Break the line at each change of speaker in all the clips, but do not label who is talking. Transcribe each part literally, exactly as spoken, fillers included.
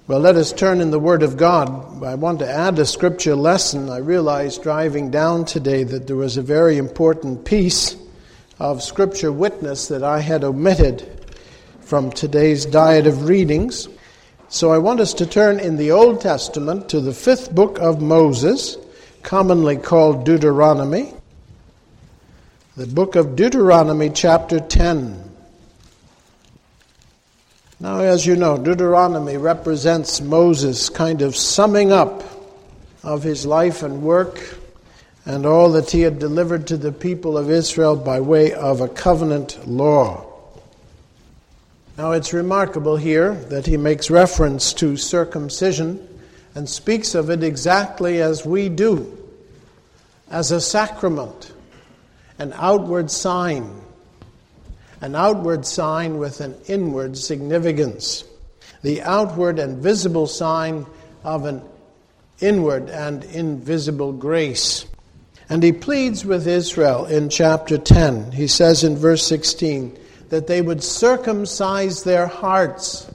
Well, let us turn in the Word of God. I want to add a scripture lesson. I realized driving down today that there was a very important piece of scripture witness that I had omitted from today's diet of readings. So I want us to turn in the Old Testament to the fifth book of Moses, commonly called Deuteronomy. The book of Deuteronomy, chapter ten. Now, as you know, Deuteronomy represents Moses' kind of summing up of his life and work and all that he had delivered to the people of Israel by way of a covenant law. Now, it's remarkable here that he makes reference to circumcision and speaks of it exactly as we do, as a sacrament, an outward sign. An outward sign with an inward significance. The outward and visible sign of an inward and invisible grace. And he pleads with Israel in chapter ten. He says in verse sixteen that they would circumcise their hearts,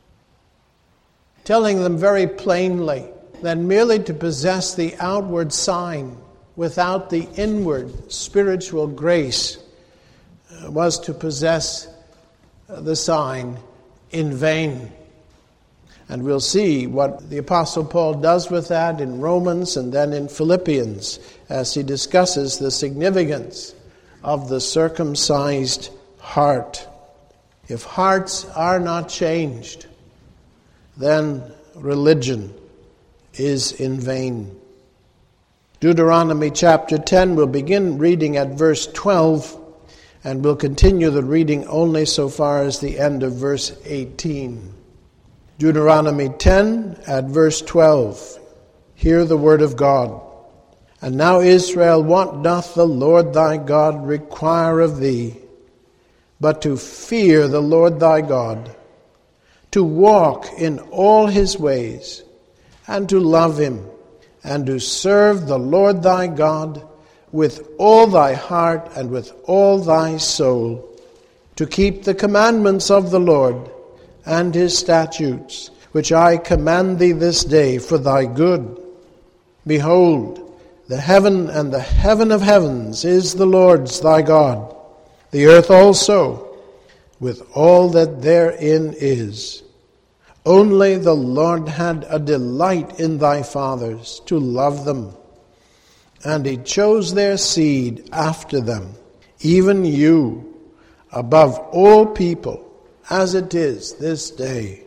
telling them very plainly that merely to possess the outward sign without the inward spiritual grace was to possess the sign in vain. And we'll see what the Apostle Paul does with that in Romans and then in Philippians as he discusses the significance of the circumcised heart. If hearts are not changed, then religion is in vain. Deuteronomy chapter ten, we'll begin reading at verse twelve. And we'll continue the reading only so far as the end of verse eighteen. Deuteronomy ten at verse twelve. Hear the word of God. And now, Israel, what doth the Lord thy God require of thee, but to fear the Lord thy God, to walk in all his ways, and to love him, and to serve the Lord thy God with all thy heart and with all thy soul, to keep the commandments of the Lord and his statutes, which I command thee this day for thy good. Behold, the heaven and the heaven of heavens is the Lord's thy God, the earth also, with all that therein is. Only the Lord had a delight in thy fathers to love them, and he chose their seed after them, even you, above all people, as it is this day.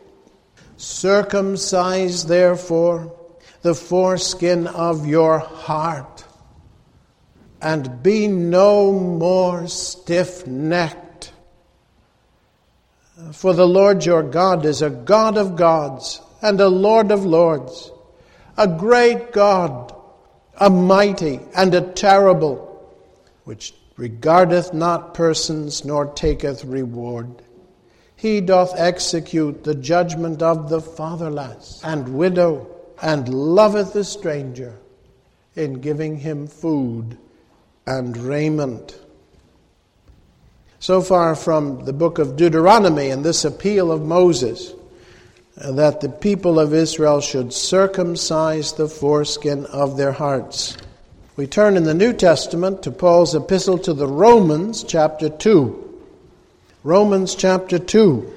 Circumcise, therefore, the foreskin of your heart, and be no more stiff-necked. For the Lord your God is a God of gods and a Lord of lords, a great God, a mighty and a terrible, which regardeth not persons, nor taketh reward. He doth execute the judgment of the fatherless and widow, and loveth the stranger, in giving him food and raiment. So far from the book of Deuteronomy and this appeal of Moses, that the people of Israel should circumcise the foreskin of their hearts. We turn in the New Testament to Paul's epistle to the Romans, chapter two. Romans chapter two,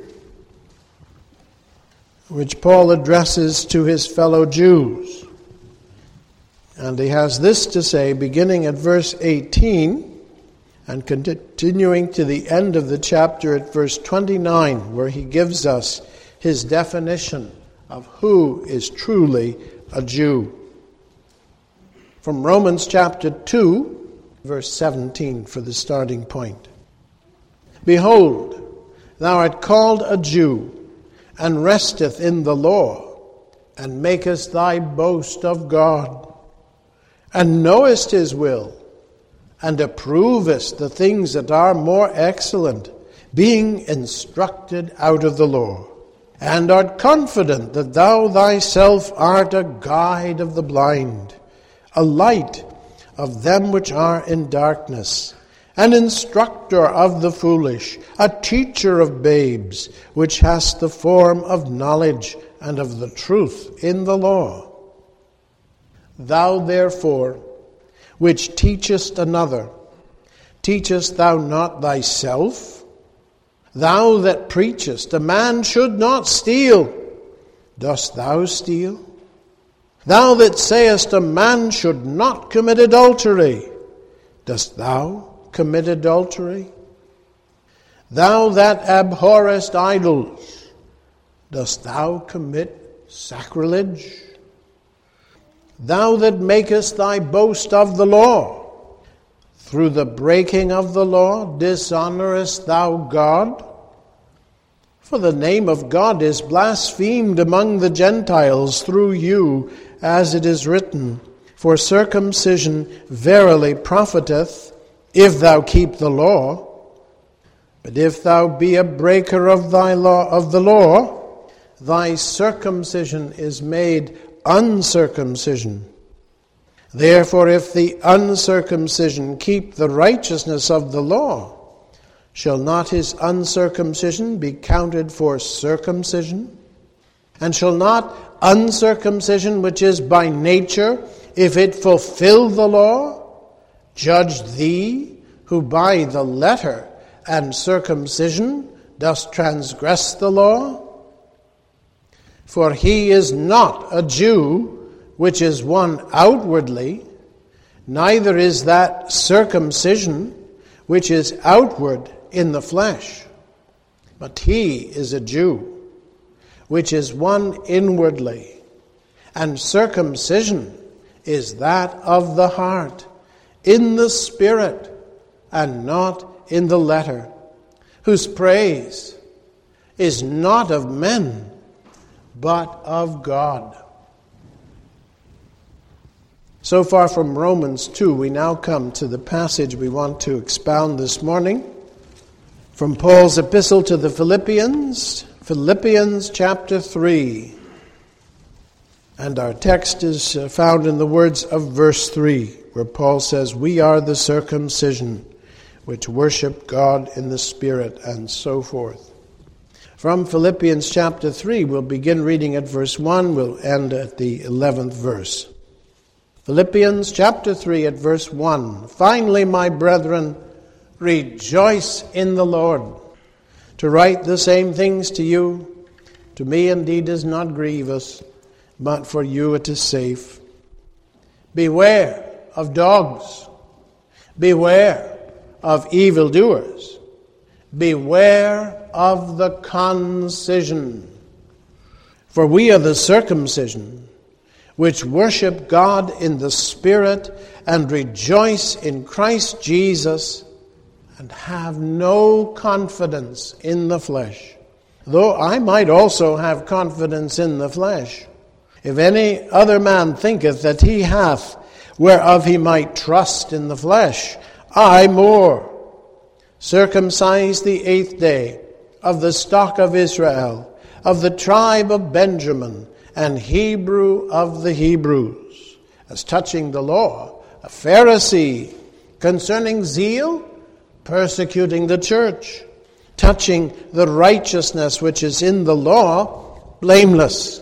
which Paul addresses to his fellow Jews. And he has this to say, beginning at verse eighteen, and continuing to the end of the chapter at verse twenty-nine, where he gives us his definition of who is truly a Jew. From Romans chapter two, verse seventeen for the starting point. Behold, thou art called a Jew, and resteth in the law, and makest thy boast of God, and knowest his will, and approvest the things that are more excellent, being instructed out of the law. And art confident that thou thyself art a guide of the blind, a light of them which are in darkness, an instructor of the foolish, a teacher of babes, which hast the form of knowledge and of the truth in the law. Thou therefore, which teachest another, teachest thou not thyself? Thou that preachest, a man should not steal, dost thou steal? Thou that sayest, a man should not commit adultery, dost thou commit adultery? Thou that abhorrest idols, dost thou commit sacrilege? Thou that makest thy boast of the law, through the breaking of the law dishonorest thou God? For the name of God is blasphemed among the Gentiles through you, as it is written, For circumcision verily profiteth, if thou keep the law. But if thou be a breaker of thy law of the law, thy circumcision is made uncircumcision. Therefore, if the uncircumcision keep the righteousness of the law, shall not his uncircumcision be counted for circumcision? And shall not uncircumcision, which is by nature, if it fulfill the law, judge thee, who by the letter and circumcision dost transgress the law? For he is not a Jew, which is one outwardly, neither is that circumcision, which is outward in the flesh, but he is a Jew, which is one inwardly, and circumcision is that of the heart, in the spirit, and not in the letter, whose praise is not of men, but of God. So far from Romans two, we now come to the passage we want to expound this morning from Paul's epistle to the Philippians, Philippians chapter three. And our text is found in the words of verse three, where Paul says, We are the circumcision, which worship God in the Spirit, and so forth. From Philippians chapter three, we'll begin reading at verse one, we'll end at the eleventh verse. Philippians chapter three at verse one. Finally, my brethren, rejoice in the Lord. To write the same things to you, to me indeed is not grievous, but for you it is safe. Beware of dogs. Beware of evildoers. Beware of the concision. For we are the circumcision, which worship God in the Spirit and rejoice in Christ Jesus, and have no confidence in the flesh. Though I might also have confidence in the flesh. If any other man thinketh that he hath whereof he might trust in the flesh, I more. Circumcised the eighth day, of the stock of Israel, of the tribe of Benjamin, and Hebrew of the Hebrews. As touching the law, a Pharisee. Concerning zeal, persecuting the church. Touching the righteousness which is in the law, blameless.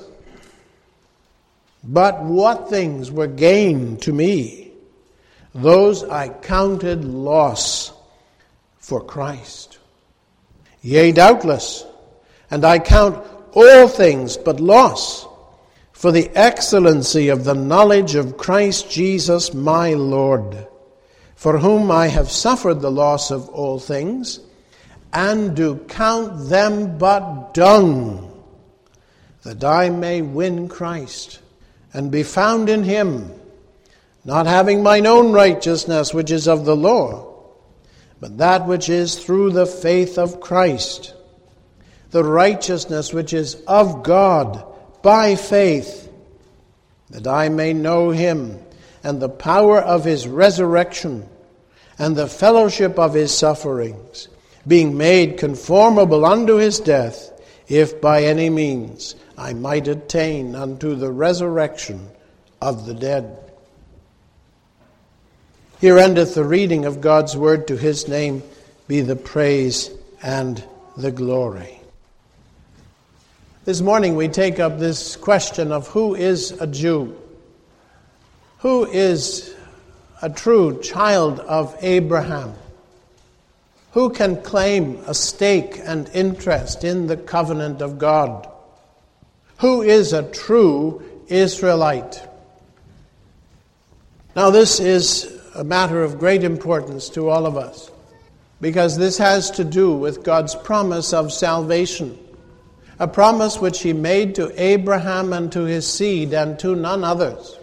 But what things were gain to me, those I counted loss for Christ. Yea, doubtless, and I count all things but loss, for the excellency of the knowledge of Christ Jesus my Lord, for whom I have suffered the loss of all things, and do count them but dung, that I may win Christ, and be found in him, not having mine own righteousness which is of the law, but that which is through the faith of Christ, the righteousness which is of God by faith, that I may know him and the power of his resurrection and the fellowship of his sufferings, being made conformable unto his death, if by any means I might attain unto the resurrection of the dead. Here endeth the reading of God's word. To his name be the praise and the glory. This morning we take up this question of who is a Jew? Who is a true child of Abraham? Who can claim a stake and interest in the covenant of God? Who is a true Israelite? Now, this is a matter of great importance to all of us, because this has to do with God's promise of salvation, a promise which He made to Abraham and to his seed and to none others.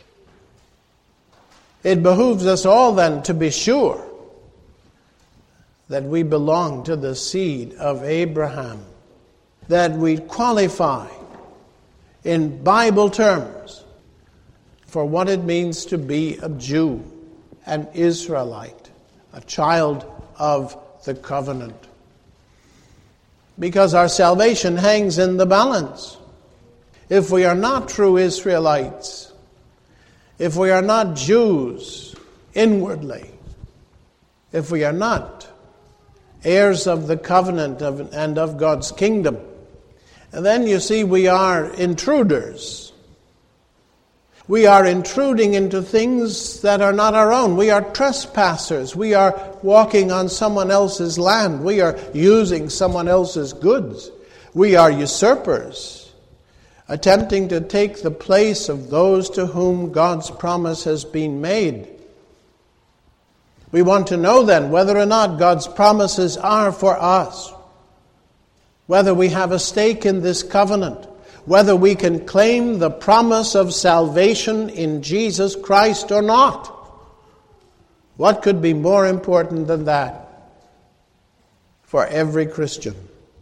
It behooves us all then to be sure that we belong to the seed of Abraham, that we qualify in Bible terms for what it means to be a Jew, an Israelite, a child of the covenant. Because our salvation hangs in the balance. If we are not true Israelites, if we are not Jews inwardly, if we are not heirs of the covenant of, and of God's kingdom, and then you see we are intruders. We are intruding into things that are not our own. We are trespassers. We are walking on someone else's land. We are using someone else's goods. We are usurpers, attempting to take the place of those to whom God's promise has been made. We want to know then whether or not God's promises are for us, whether we have a stake in this covenant, whether we can claim the promise of salvation in Jesus Christ or not. What could be more important than that for every Christian?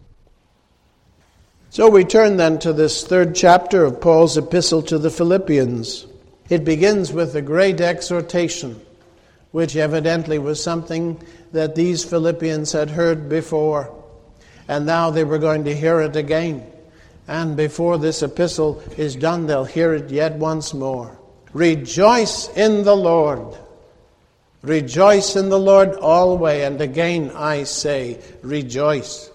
So we turn then to this third chapter of Paul's epistle to the Philippians. It begins with a great exhortation, which evidently was something that these Philippians had heard before, and now they were going to hear it again. And before this epistle is done, they'll hear it yet once more. Rejoice in the Lord. Rejoice in the Lord always. And again I say, rejoice.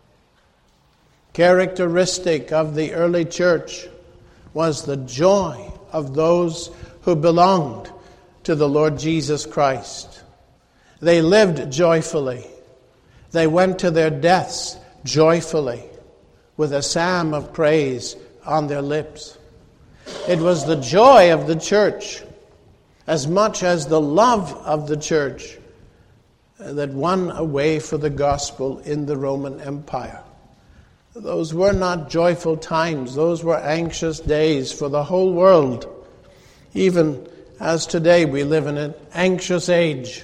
Characteristic of the early church was the joy of those who belonged to the Lord Jesus Christ. They lived joyfully. They went to their deaths joyfully, with a psalm of praise on their lips. It was the joy of the church, as much as the love of the church, that won a way for the gospel in the Roman Empire. Those were not joyful times. Those were anxious days for the whole world. Even as today we live in an anxious age,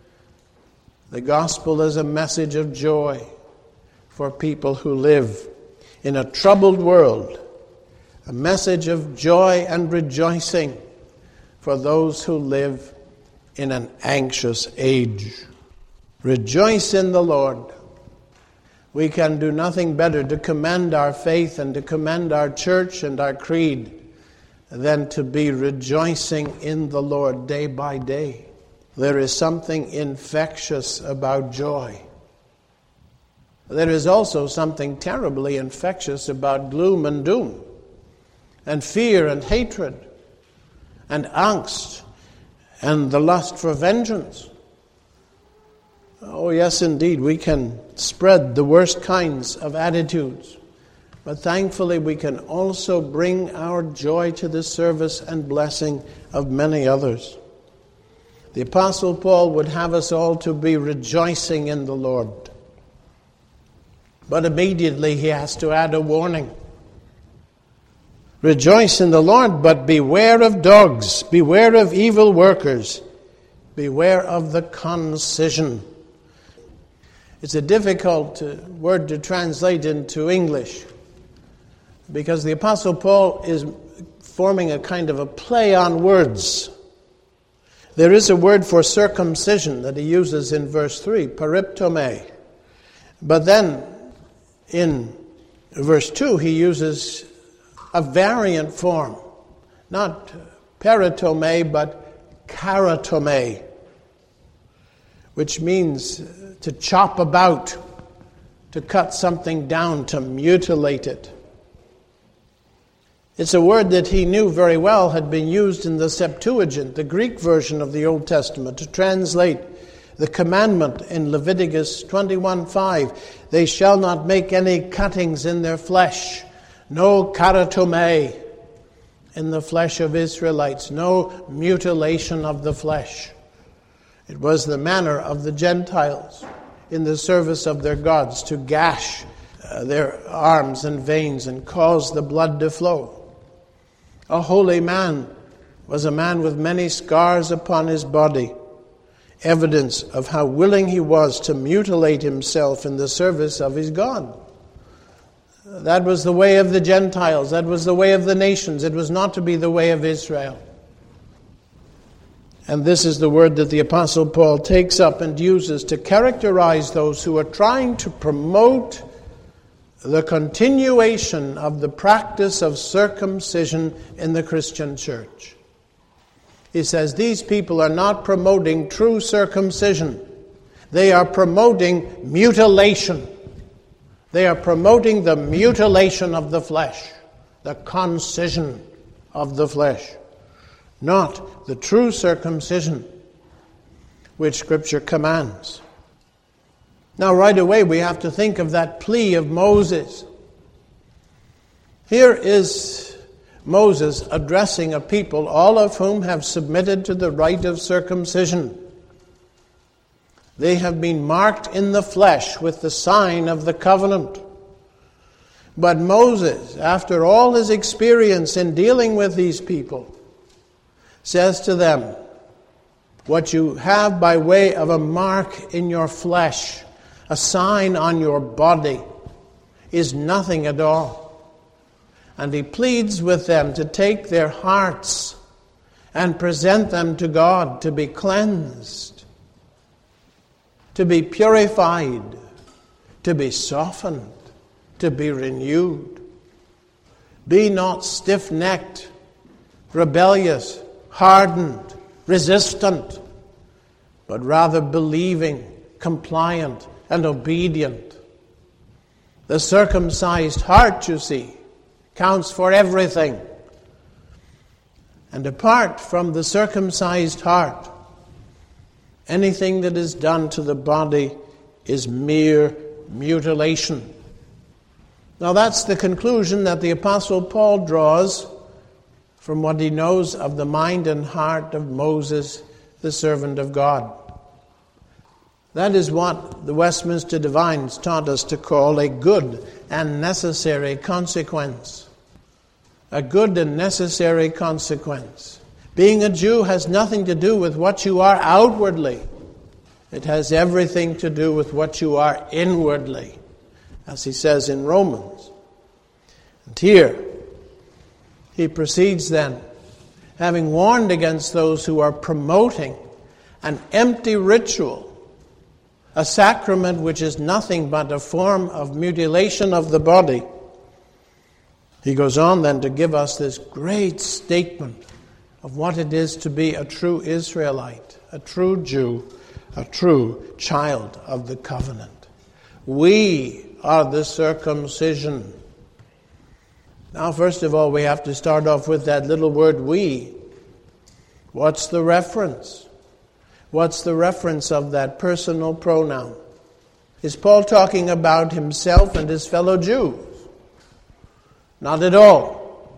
the gospel is a message of joy for people who live in a troubled world, a message of joy and rejoicing for those who live in an anxious age. Rejoice in the Lord. We can do nothing better to commend our faith and to commend our church and our creed than to be rejoicing in the Lord day by day. There is something infectious about joy. There is also something terribly infectious about gloom and doom, and fear and hatred, and angst, and the lust for vengeance. Oh, yes, indeed, we can spread the worst kinds of attitudes, but thankfully we can also bring our joy to the service and blessing of many others. The Apostle Paul would have us all to be rejoicing in the Lord. But immediately he has to add a warning. Rejoice in the Lord, but beware of dogs, beware of evil workers, beware of the concision. It's a difficult uh, word to translate into English, because the Apostle Paul is forming a kind of a play on words. There is a word for circumcision that he uses in verse three, pariptome. But then in verse two, he uses a variant form, not peritome, but karatome, which means to chop about, to cut something down, to mutilate it. It's a word that he knew very well had been used in the Septuagint, the Greek version of the Old Testament, to translate the commandment in Leviticus twenty-one five. They shall not make any cuttings in their flesh, no karatome in the flesh of Israelites, no mutilation of the flesh. It was the manner of the Gentiles in the service of their gods to gash uh, their arms and veins and cause the blood to flow. A holy man was a man with many scars upon his body, evidence of how willing he was to mutilate himself in the service of his God. That was the way of the Gentiles. That was the way of the nations. It was not to be the way of Israel. And this is the word that the Apostle Paul takes up and uses to characterize those who are trying to promote the continuation of the practice of circumcision in the Christian church. He says these people are not promoting true circumcision. They are promoting mutilation. They are promoting the mutilation of the flesh, the concision of the flesh, not the true circumcision which Scripture commands. Now, right away, we have to think of that plea of Moses. Here is Moses addressing a people, all of whom have submitted to the rite of circumcision. They have been marked in the flesh with the sign of the covenant. But Moses, after all his experience in dealing with these people, says to them, what you have by way of a mark in your flesh, a sign on your body, is nothing at all. And he pleads with them to take their hearts and present them to God to be cleansed, to be purified, to be softened, to be renewed. Be not stiff-necked, rebellious, hardened, resistant, but rather believing, compliant, and obedient. The circumcised heart, you see, counts for everything. And apart from the circumcised heart, anything that is done to the body is mere mutilation. Now that's the conclusion that the Apostle Paul draws from what he knows of the mind and heart of Moses, the servant of God. That is what the Westminster Divines taught us to call a good and necessary consequence. A good and necessary consequence. Being a Jew has nothing to do with what you are outwardly. It has everything to do with what you are inwardly, as he says in Romans. And here, he proceeds then, having warned against those who are promoting an empty ritual, a sacrament which is nothing but a form of mutilation of the body. He goes on then to give us this great statement of what it is to be a true Israelite, a true Jew, a true child of the covenant. We are the circumcision. Now, first of all, we have to start off with that little word we. What's the reference? What's the reference of that personal pronoun? Is Paul talking about himself and his fellow Jews? Not at all.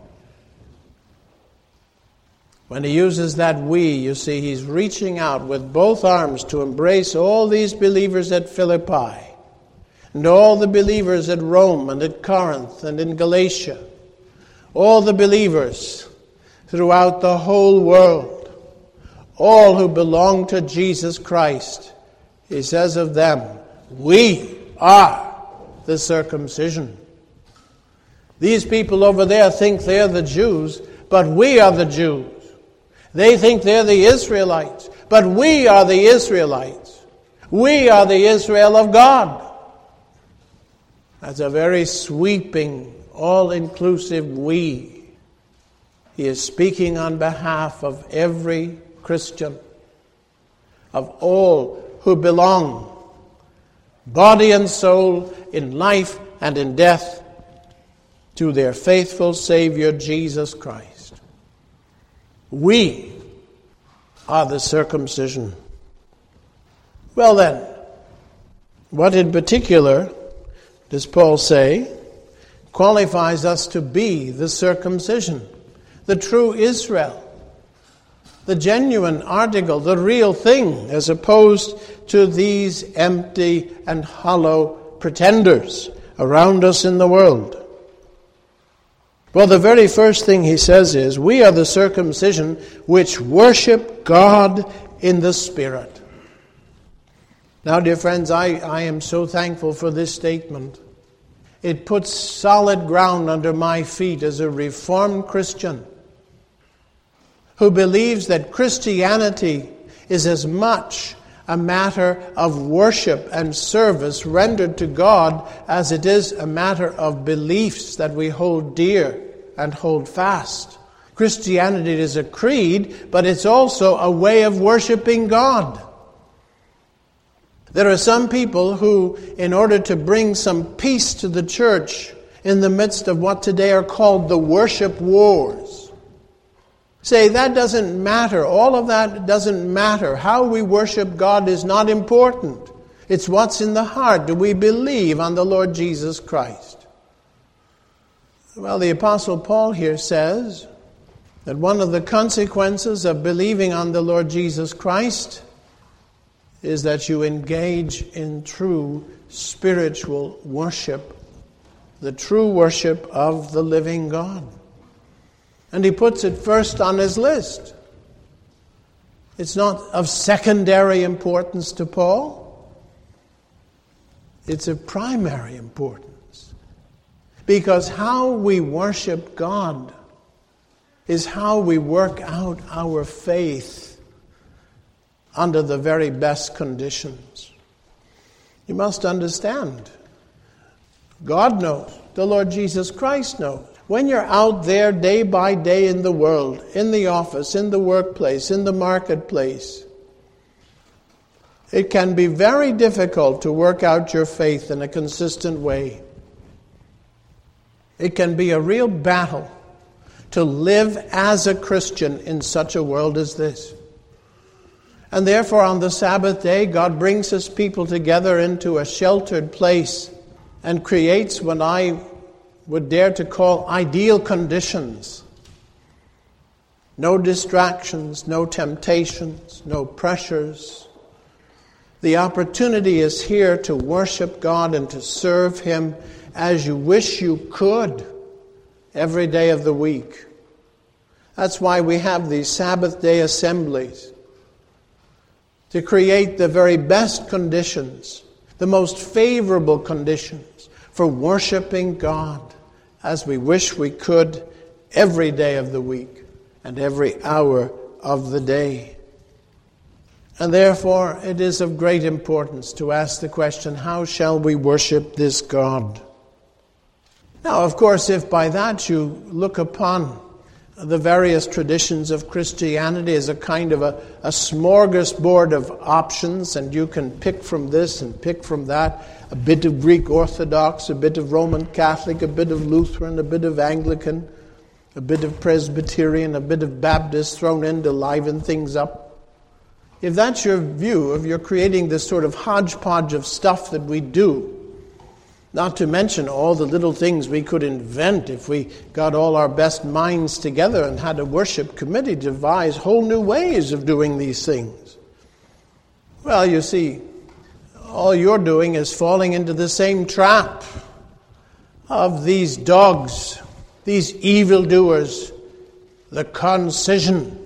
When he uses that we, you see, he's reaching out with both arms to embrace all these believers at Philippi and all the believers at Rome and at Corinth and in Galatia, all the believers throughout the whole world. All who belong to Jesus Christ, he says of them, we are the circumcision. These people over there think they're the Jews, but we are the Jews. They think they're the Israelites, but we are the Israelites. We are the Israel of God. That's a very sweeping, all-inclusive we. He is speaking on behalf of every Christian, of all who belong, body and soul, in life and in death, to their faithful Savior, Jesus Christ. We are the circumcision. Well then, what in particular does Paul say qualifies us to be the circumcision, the true Israel, the genuine article, the real thing, as opposed to these empty and hollow pretenders around us in the world? Well, the very first thing he says is, we are the circumcision which worship God in the Spirit. Now, dear friends, I, I am so thankful for this statement. It puts solid ground under my feet as a Reformed Christian who believes that Christianity is as much a matter of worship and service rendered to God as it is a matter of beliefs that we hold dear and hold fast. Christianity is a creed, but it's also a way of worshiping God. There are some people who, in order to bring some peace to the church in the midst of what today are called the worship wars, say that doesn't matter. All of that doesn't matter. How we worship God is not important. It's what's in the heart. Do we believe on the Lord Jesus Christ? Well, the Apostle Paul here says that one of the consequences of believing on the Lord Jesus Christ is that you engage in true spiritual worship, the true worship of the living God. And he puts it first on his list. It's not of secondary importance to Paul. It's of primary importance. Because how we worship God is how we work out our faith under the very best conditions. You must understand, God knows, the Lord Jesus Christ knows. When you're out there day by day in the world, in the office, in the workplace, in the marketplace, it can be very difficult to work out your faith in a consistent way. It can be a real battle to live as a Christian in such a world as this. And therefore, on the Sabbath day, God brings His people together into a sheltered place and creates what I would dare to call ideal conditions. No distractions, no temptations, no pressures. The opportunity is here to worship God and to serve Him as you wish you could every day of the week. That's why we have these Sabbath day assemblies, to create the very best conditions, the most favorable conditions for worshiping God as we wish we could every day of the week and every hour of the day. And therefore, it is of great importance to ask the question, how shall we worship this God? Now, of course, if by that you look upon the various traditions of Christianity as a kind of a, a smorgasbord of options, and you can pick from this and pick from that, a bit of Greek Orthodox, a bit of Roman Catholic, a bit of Lutheran, a bit of Anglican, a bit of Presbyterian, a bit of Baptist thrown in to liven things up. If that's your view, if you're creating this sort of hodgepodge of stuff that we do, not to mention all the little things we could invent if we got all our best minds together and had a worship committee devise whole new ways of doing these things. Well, you see, all you're doing is falling into the same trap of these dogs, these evildoers, the concision.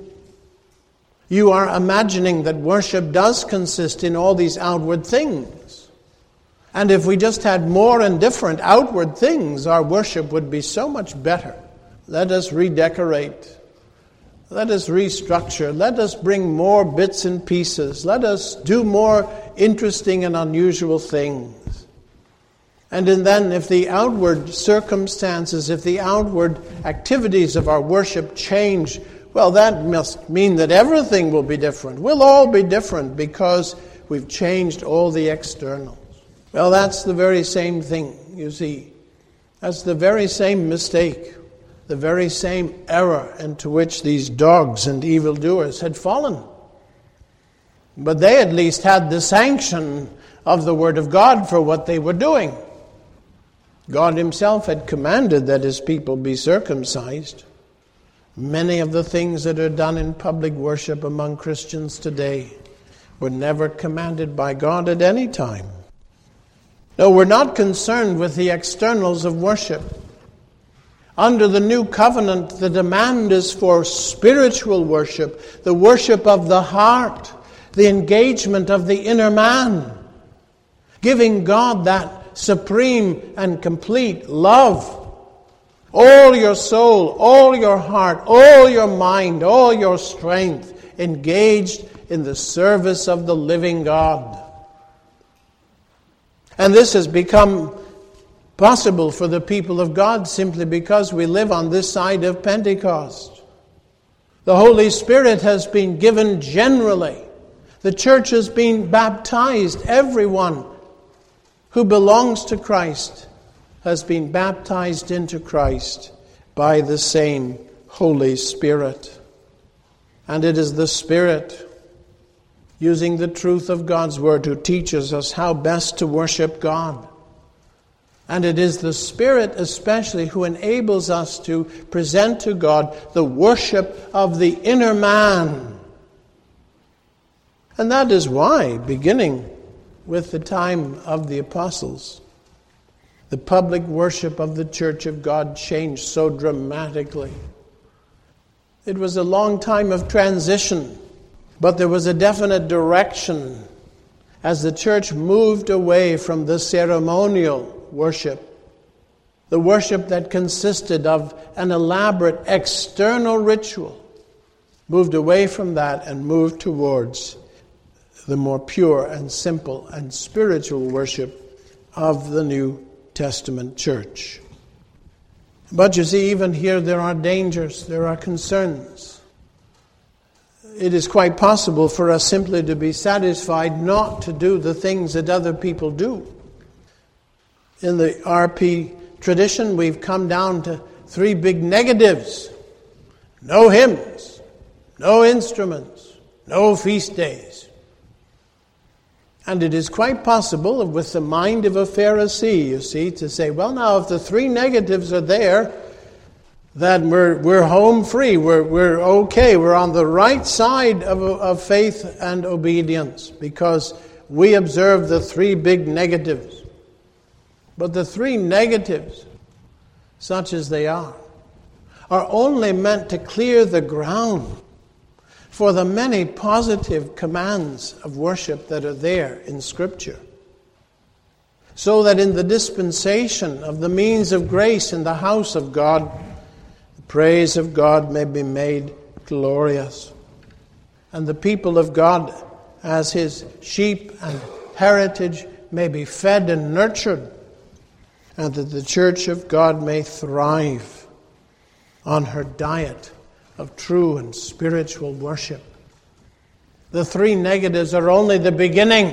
You are imagining that worship does consist in all these outward things. And if we just had more and different outward things, our worship would be so much better. Let us redecorate. Let us restructure. Let us bring more bits and pieces. Let us do more interesting and unusual things. And then if the outward circumstances, if the outward activities of our worship change, well, that must mean that everything will be different. We'll all be different because we've changed all the externals. Well, that's the very same thing, you see. That's the very same mistake, the very same error into which these dogs and evildoers had fallen. But they at least had the sanction of the Word of God for what they were doing. God himself had commanded that his people be circumcised. Many of the things that are done in public worship among Christians today were never commanded by God at any time. No, we're not concerned with the externals of worship. Under the new covenant, the demand is for spiritual worship, the worship of the heart, the engagement of the inner man, giving God that supreme and complete love. All your soul, all your heart, all your mind, all your strength engaged in the service of the living God. And this has become possible for the people of God simply because we live on this side of Pentecost. The Holy Spirit has been given generally. The church has been baptized. Everyone who belongs to Christ has been baptized into Christ by the same Holy Spirit. And it is the Spirit, using the truth of God's Word, who teaches us how best to worship God. And it is the Spirit especially who enables us to present to God the worship of the inner man. And that is why, beginning with the time of the apostles, the public worship of the Church of God changed so dramatically. It was a long time of transition, but there was a definite direction as the church moved away from the ceremonial worship, the worship that consisted of an elaborate external ritual, moved away from that and moved towards the more pure and simple and spiritual worship of the New Testament church. But you see, even here there are dangers, there are concerns. It is quite possible for us simply to be satisfied not to do the things that other people do. In the R P tradition, we've come down to three big negatives. No hymns, no instruments, no feast days. And it is quite possible, with the mind of a Pharisee, you see, to say, well, now, if the three negatives are there, then we're we're home free, we're we're okay, we're on the right side of, of faith and obedience, because we observe the three big negatives. But the three negatives, such as they are, are only meant to clear the ground for the many positive commands of worship that are there in Scripture, so that in the dispensation of the means of grace in the house of God, the praise of God may be made glorious, and the people of God, as his sheep and heritage, may be fed and nurtured, and that the church of God may thrive on her diet of true and spiritual worship. The three negatives are only the beginning.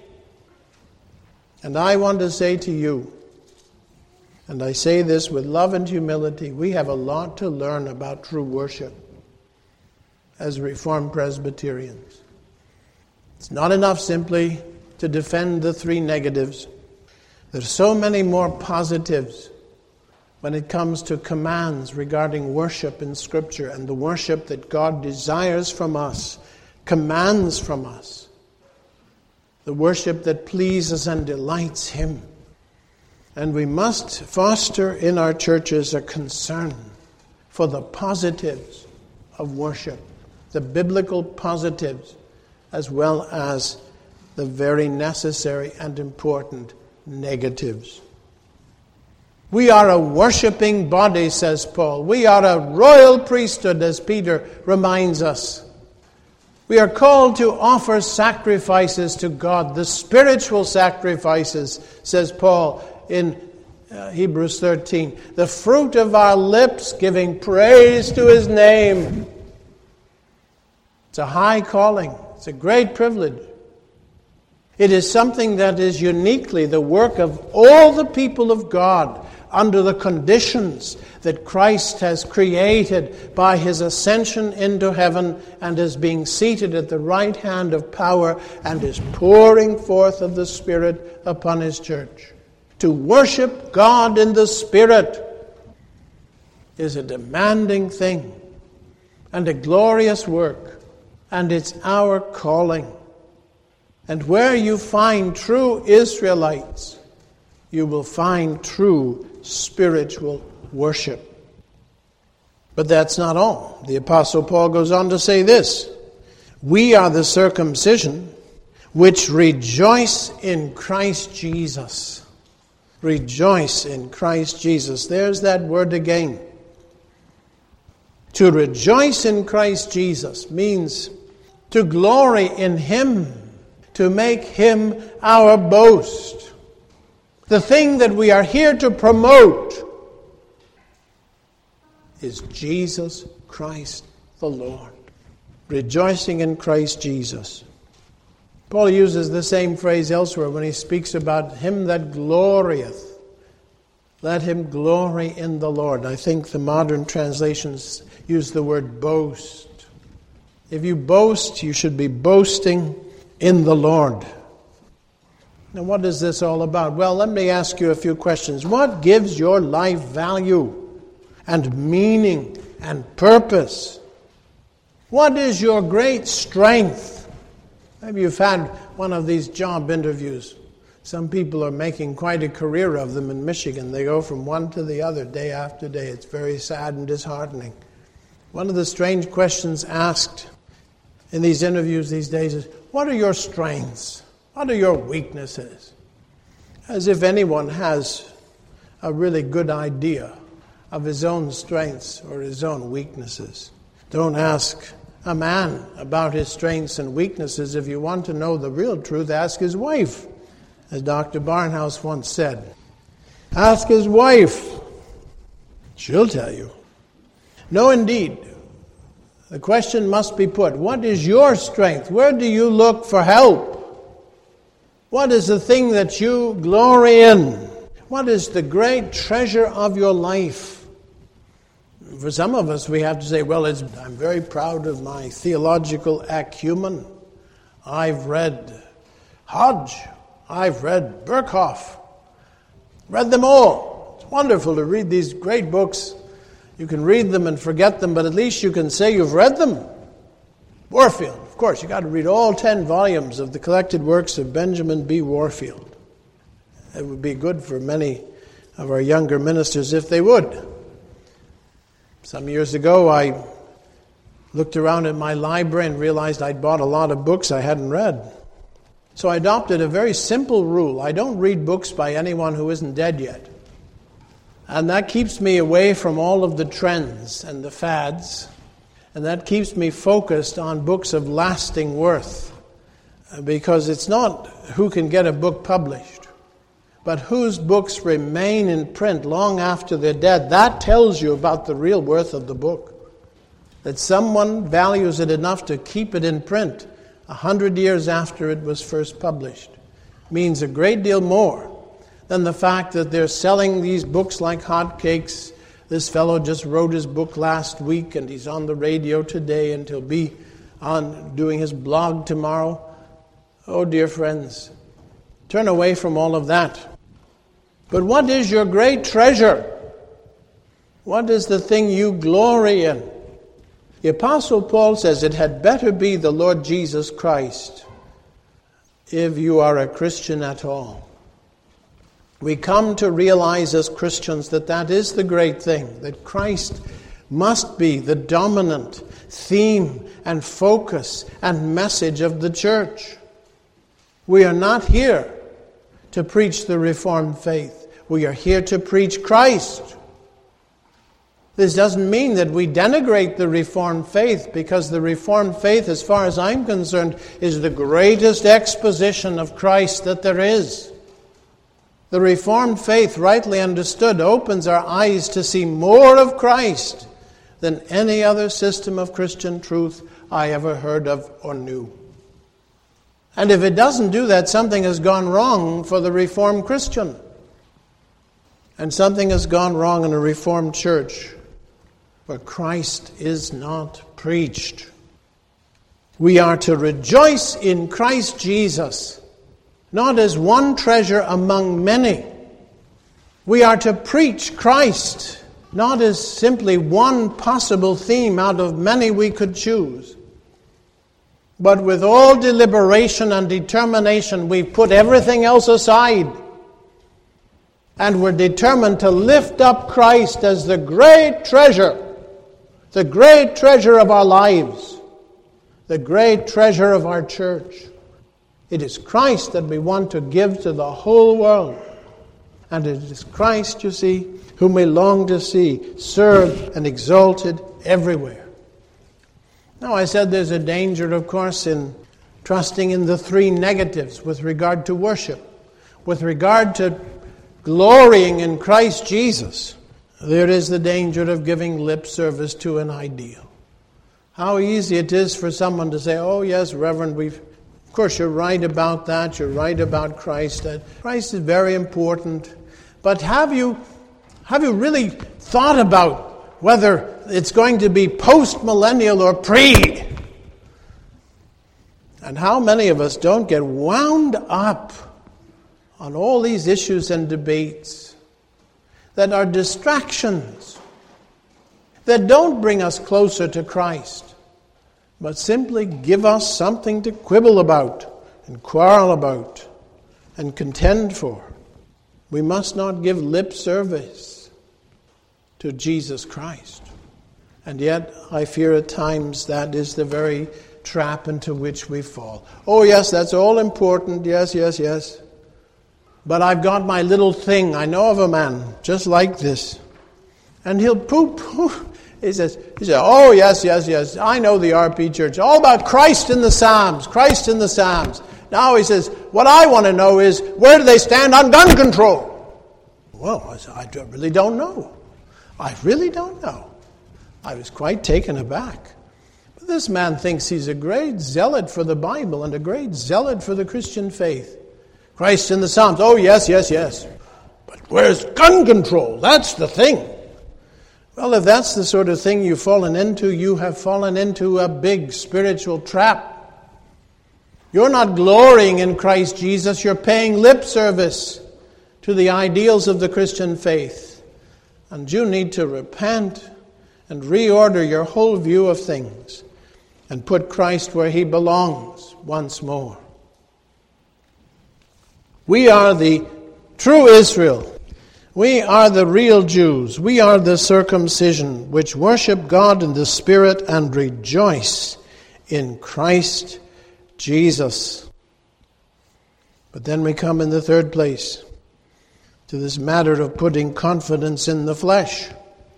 And I want to say to you, and I say this with love and humility, we have a lot to learn about true worship as Reformed Presbyterians. It's not enough simply to defend the three negatives. There's so many more positives when it comes to commands regarding worship in Scripture, and the worship that God desires from us, commands from us, the worship that pleases and delights Him. And we must foster in our churches a concern for the positives of worship, the biblical positives, as well as the very necessary and important negatives. We are a worshiping body, says Paul. We are a royal priesthood, as Peter reminds us. We are called to offer sacrifices to God, the spiritual sacrifices, says Paul in uh, Hebrews thirteen. The fruit of our lips giving praise to His name. It's a high calling. It's a great privilege. It is something that is uniquely the work of all the people of God, under the conditions that Christ has created by his ascension into heaven and is being seated at the right hand of power and is pouring forth of the Spirit upon his church. To worship God in the Spirit is a demanding thing and a glorious work, and it's our calling. And where you find true Israelites, you will find true spiritual worship. But that's not all. The Apostle Paul goes on to say this: we are the circumcision which rejoice in Christ Jesus. Rejoice in Christ Jesus. There's that word again. To rejoice in Christ Jesus means to glory in him, to make him our boast. The thing that we are here to promote is Jesus Christ the Lord. Rejoicing in Christ Jesus. Paul uses the same phrase elsewhere when he speaks about him that glorieth. Let him glory in the Lord. I think the modern translations use the word boast. If you boast, you should be boasting in the Lord. Now, what is this all about? Well, let me ask you a few questions. What gives your life value and meaning and purpose? What is your great strength? Maybe you've had one of these job interviews. Some people are making quite a career of them in Michigan. They go from one to the other day after day. It's very sad and disheartening. One of the strange questions asked in these interviews these days is, what are your strengths? What are your weaknesses? As if anyone has a really good idea of his own strengths or his own weaknesses. Don't ask a man about his strengths and weaknesses. If you want to know the real truth, ask his wife. As Doctor Barnhouse once said, ask his wife. She'll tell you. No, indeed. The question must be put, what is your strength? Where do you look for help? What is the thing that you glory in? What is the great treasure of your life? For some of us, we have to say, well, it's, I'm very proud of my theological acumen. I've read Hodge. I've read Berkhoff. Read them all. It's wonderful to read these great books. You can read them and forget them, but at least you can say you've read them. Warfield, of course, you got to read all ten volumes of the collected works of Benjamin B. Warfield. It would be good for many of our younger ministers if they would. Some years ago, I looked around at my library and realized I'd bought a lot of books I hadn't read. So I adopted a very simple rule. I don't read books by anyone who isn't dead yet. And that keeps me away from all of the trends and the fads. And that keeps me focused on books of lasting worth. Because it's not who can get a book published, but whose books remain in print long after they're dead. That tells you about the real worth of the book. That someone values it enough to keep it in print a hundred years after it was first published means a great deal more than the fact that they're selling these books like hotcakes. This fellow just wrote his book last week and he's on the radio today and he'll be on doing his blog tomorrow. Oh, dear friends, turn away from all of that. But what is your great treasure? What is the thing you glory in? The Apostle Paul says it had better be the Lord Jesus Christ if you are a Christian at all. We come to realize as Christians that that is the great thing, that Christ must be the dominant theme and focus and message of the church. We are not here to preach the Reformed faith. We are here to preach Christ. This doesn't mean that we denigrate the Reformed faith, because the Reformed faith, as far as I'm concerned, is the greatest exposition of Christ that there is. The Reformed faith, rightly understood, opens our eyes to see more of Christ than any other system of Christian truth I ever heard of or knew. And if it doesn't do that, something has gone wrong for the Reformed Christian. and something has gone wrong in a Reformed church where Christ is not preached. We are to rejoice in Christ Jesus, not as one treasure among many. We are to preach Christ, not as simply one possible theme out of many we could choose. But with all deliberation and determination, we've put everything else aside. And we're determined to lift up Christ as the great treasure, the great treasure of our lives, the great treasure of our church. It is Christ that we want to give to the whole world. And it is Christ, you see, whom we long to see served and exalted everywhere. Now, I said there's a danger, of course, in trusting in the three negatives with regard to worship. With regard to glorying in Christ Jesus, there is the danger of giving lip service to an ideal. How easy it is for someone to say, oh yes, Reverend, we've, of course you're right about that, you're right about Christ. That Christ is very important. But have you, have you really thought about whether it's going to be post-millennial or pre? And how many of us don't get wound up on all these issues and debates that are distractions, that don't bring us closer to Christ, but simply give us something to quibble about and quarrel about and contend for. We must not give lip service to Jesus Christ. And yet, I fear at times that is the very trap into which we fall. Oh yes, that's all important, yes, yes, yes. But I've got my little thing. I know of a man just like this. And he'll poop. He says, he says, oh yes, yes, yes, I know the R P Church. All about Christ in the Psalms, Christ in the Psalms. Now he says, what I want to know is, where do they stand on gun control? Well, I said, I really don't know. I really don't know. I was quite taken aback. But this man thinks he's a great zealot for the Bible and a great zealot for the Christian faith. Christ in the Psalms, oh yes, yes, yes. But where's gun control? That's the thing. Well, if that's the sort of thing you've fallen into, you have fallen into a big spiritual trap. You're not glorying in Christ Jesus, you're paying lip service to the ideals of the Christian faith. And you need to repent and reorder your whole view of things and put Christ where he belongs once more. We are the true Israel. We are the real Jews. We are the circumcision which worship God in the Spirit and rejoice in Christ Jesus. But then we come in the third place to this matter of putting confidence in the flesh.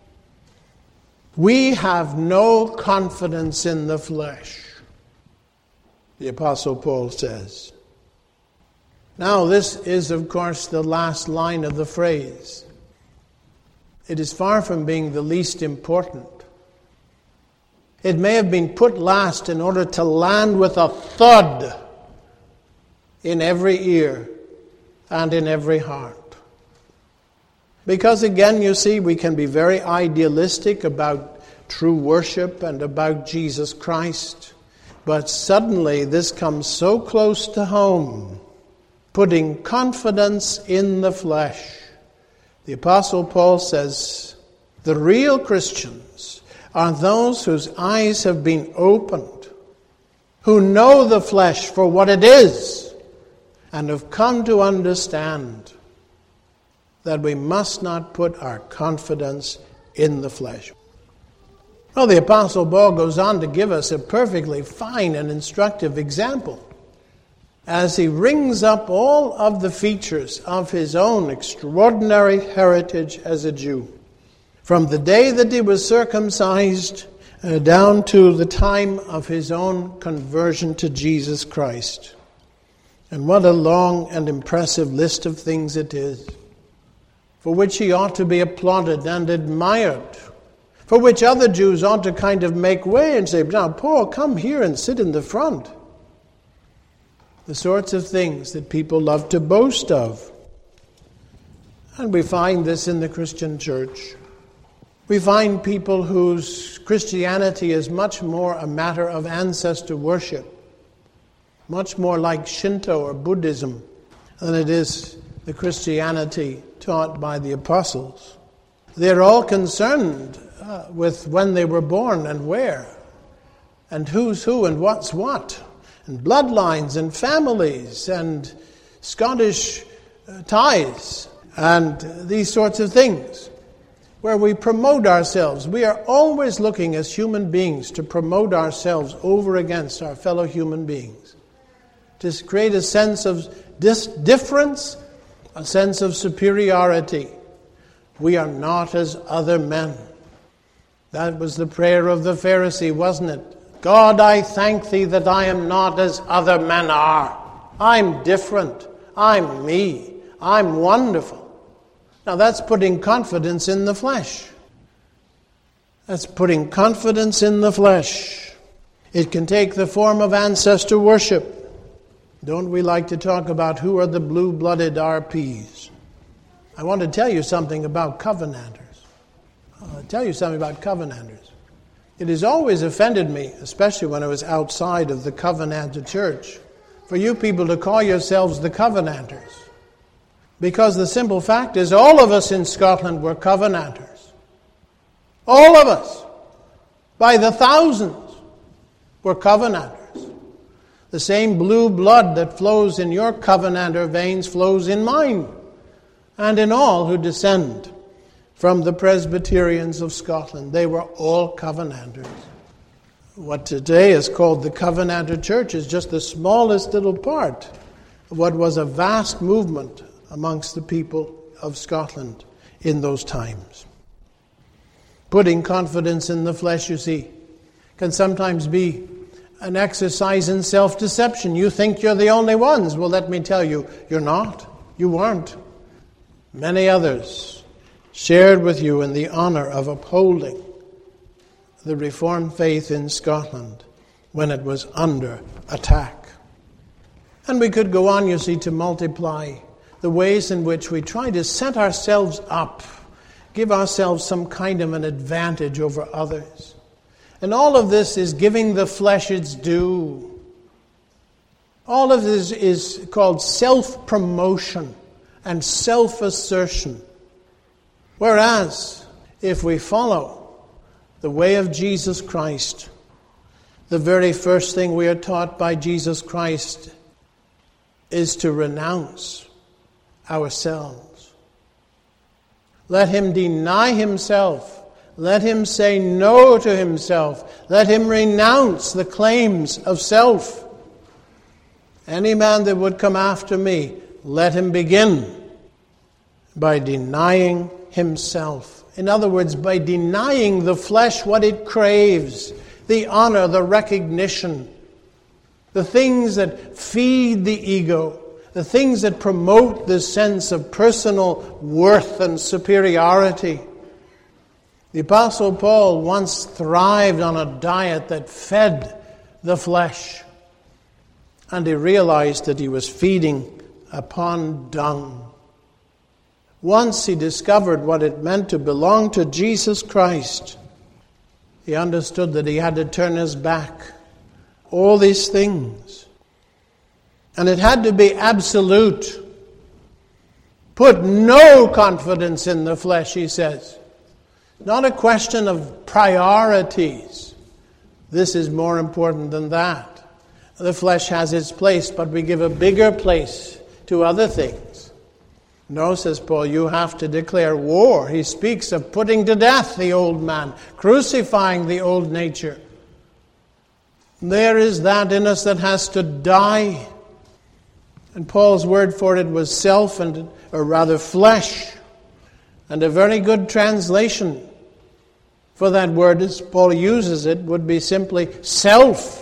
We have no confidence in the flesh, the Apostle Paul says. Now, this is, of course, the last line of the phrase. It is far from being the least important. It may have been put last in order to land with a thud in every ear and in every heart. Because again, you see, we can be very idealistic about true worship and about Jesus Christ. But suddenly this comes so close to home. Putting confidence in the flesh. The Apostle Paul says, the real Christians are those whose eyes have been opened, who know the flesh for what it is, and have come to understand that we must not put our confidence in the flesh. Well, the Apostle Paul goes on to give us a perfectly fine and instructive example as he rings up all of the features of his own extraordinary heritage as a Jew. From the day that he was circumcised uh, down to the time of his own conversion to Jesus Christ. And what a long and impressive list of things it is, for which he ought to be applauded and admired, for which other Jews ought to kind of make way and say, now, Paul, come here and sit in the front. The sorts of things that people love to boast of. And we find this in the Christian church. We find people whose Christianity is much more a matter of ancestor worship, much more like Shinto or Buddhism than it is the Christianity taught by the apostles. They're all concerned uh, with when they were born and where, and who's who and what's what, and bloodlines and families and Scottish uh, ties and these sorts of things, where we promote ourselves. We are always looking as human beings to promote ourselves over against our fellow human beings, to create a sense of dis- difference, a sense of superiority. We are not as other men. That was the prayer of the Pharisee, wasn't it? God, I thank thee that I am not as other men are. I'm different. I'm me. I'm wonderful. Now that's putting confidence in the flesh. That's putting confidence in the flesh. It can take the form of ancestor worship. Don't we like to talk about who are the blue-blooded R Ps? I want to tell you something about Covenanters. I'll tell you something about Covenanters. It has always offended me, especially when I was outside of the Covenanter church, for you people to call yourselves the Covenanters. Because the simple fact is, all of us in Scotland were Covenanters. All of us, by the thousands, were Covenanters. The same blue blood that flows in your Covenanter veins flows in mine, and in all who descend from the Presbyterians of Scotland. They were all Covenanters. What today is called the Covenanter Church is just the smallest little part of what was a vast movement amongst the people of Scotland in those times. Putting confidence in the flesh, you see, can sometimes be an exercise in self-deception. You think you're the only ones. Well, let me tell you, you're not. You weren't. Many others shared with you in the honor of upholding the Reformed faith in Scotland when it was under attack. And we could go on, you see, to multiply the ways in which we try to set ourselves up, give ourselves some kind of an advantage over others. And all of this is giving the flesh its due. All of this is called self-promotion and self-assertion. Whereas, if we follow the way of Jesus Christ, the very first thing we are taught by Jesus Christ is to renounce ourselves. Let him deny himself. Let him say no to himself. Let him renounce the claims of self. Any man that would come after me, let him begin by denying himself. In other words, by denying the flesh what it craves, the honor, the recognition, the things that feed the ego, the things that promote this sense of personal worth and superiority. The Apostle Paul once thrived on a diet that fed the flesh, and he realized that he was feeding upon dung. Once he discovered what it meant to belong to Jesus Christ, he understood that he had to turn his back. All these things. And it had to be absolute. Put no confidence in the flesh, he says. Not a question of priorities. This is more important than that. The flesh has its place, but we give a bigger place to other things. No, says Paul, you have to declare war. He speaks of putting to death the old man, crucifying the old nature. There is that in us that has to die. And Paul's word for it was self, and or rather flesh. And a very good translation for that word, as Paul uses it, would be simply self.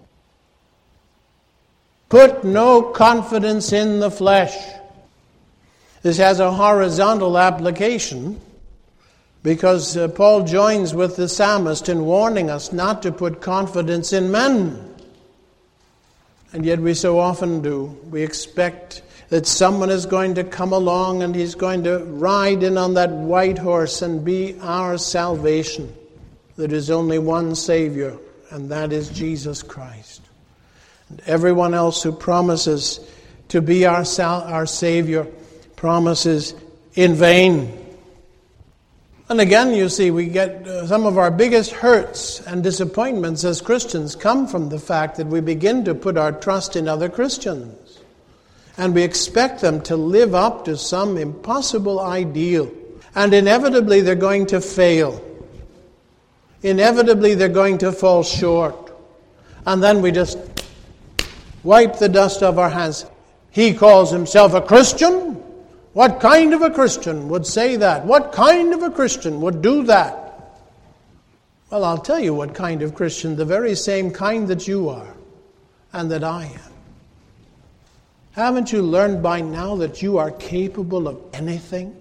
Put no confidence in the flesh. This has a horizontal application because uh, Paul joins with the psalmist in warning us not to put confidence in men. And yet we so often do. We expect that someone is going to come along and he's going to ride in on that white horse and be our salvation. There is only one Savior, and that is Jesus Christ. And everyone else who promises to be our sal- our Savior promises in vain. And again, you see, we get uh, some of our biggest hurts and disappointments as Christians come from the fact that we begin to put our trust in other Christians. And we expect them to live up to some impossible ideal. And inevitably they're going to fail. Inevitably they're going to fall short. And then we just wipe the dust off our hands. He calls himself a Christian? What kind of a Christian would say that? What kind of a Christian would do that? Well, I'll tell you what kind of Christian, the very same kind that you are and that I am. Haven't you learned by now that you are capable of anything?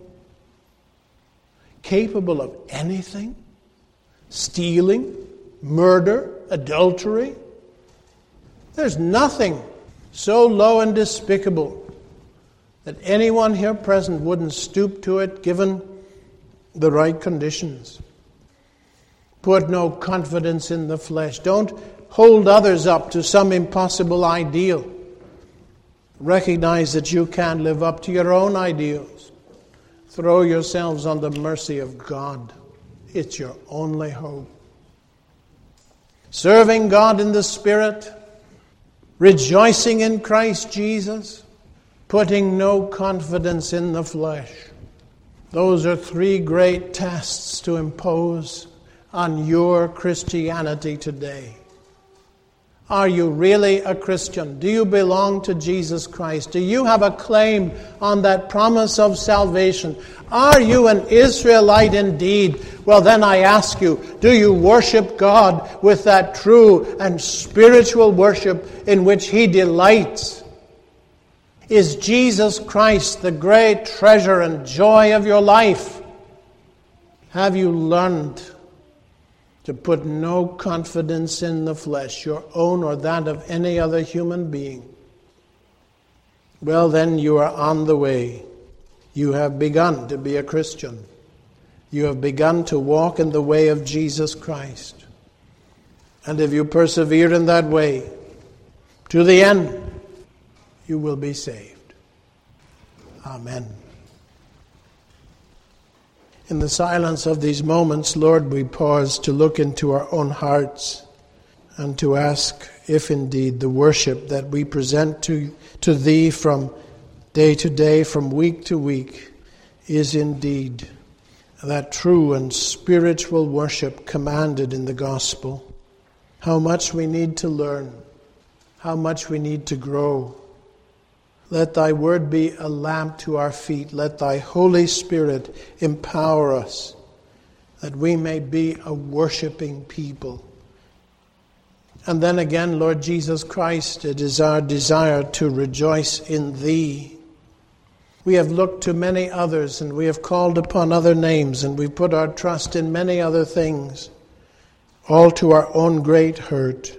Capable of anything? Stealing, murder, adultery. There's nothing so low and despicable that anyone here present wouldn't stoop to it given the right conditions. Put no confidence in the flesh. Don't hold others up to some impossible ideal. Recognize that you can't live up to your own ideals. Throw yourselves on the mercy of God. It's your only hope. Serving God in the Spirit, rejoicing in Christ Jesus, putting no confidence in the flesh. Those are three great tests to impose on your Christianity today. Are you really a Christian? Do you belong to Jesus Christ? Do you have a claim on that promise of salvation? Are you an Israelite indeed? Well, then I ask you, do you worship God with that true and spiritual worship in which He delights? Is Jesus Christ the great treasure and joy of your life? Have you learned to put no confidence in the flesh, your own or that of any other human being? Well, then you are on the way. You have begun to be a Christian. You have begun to walk in the way of Jesus Christ. And if you persevere in that way to the end, you will be saved. Amen. In the silence of these moments, Lord, we pause to look into our own hearts and to ask if indeed the worship that we present to, to Thee from day to day, from week to week, is indeed that true and spiritual worship commanded in the gospel. How much we need to learn, how much we need to grow. Let Thy word be a lamp to our feet. Let Thy Holy Spirit empower us that we may be a worshiping people. And then again, Lord Jesus Christ, it is our desire to rejoice in Thee. We have looked to many others and we have called upon other names and we put our trust in many other things, all to our own great hurt.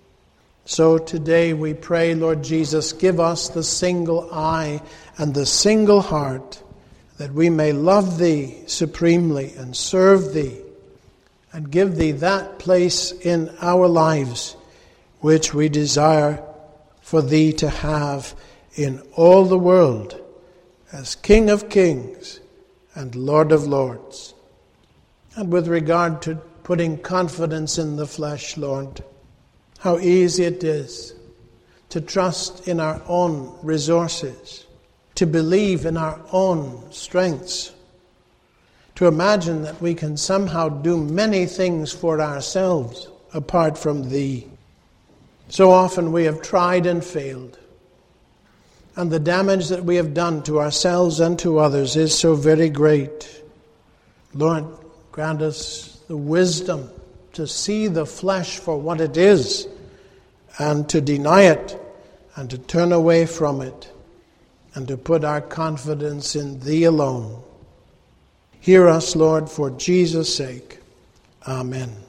So today we pray, Lord Jesus, give us the single eye and the single heart that we may love Thee supremely and serve Thee and give Thee that place in our lives which we desire for Thee to have in all the world as King of Kings and Lord of Lords. And with regard to putting confidence in the flesh, Lord, how easy it is to trust in our own resources, to believe in our own strengths, to imagine that we can somehow do many things for ourselves apart from Thee. So often we have tried and failed, and the damage that we have done to ourselves and to others is so very great. Lord, grant us the wisdom to see the flesh for what it is, and to deny it, and to turn away from it, and to put our confidence in Thee alone. Hear us, Lord, for Jesus' sake. Amen.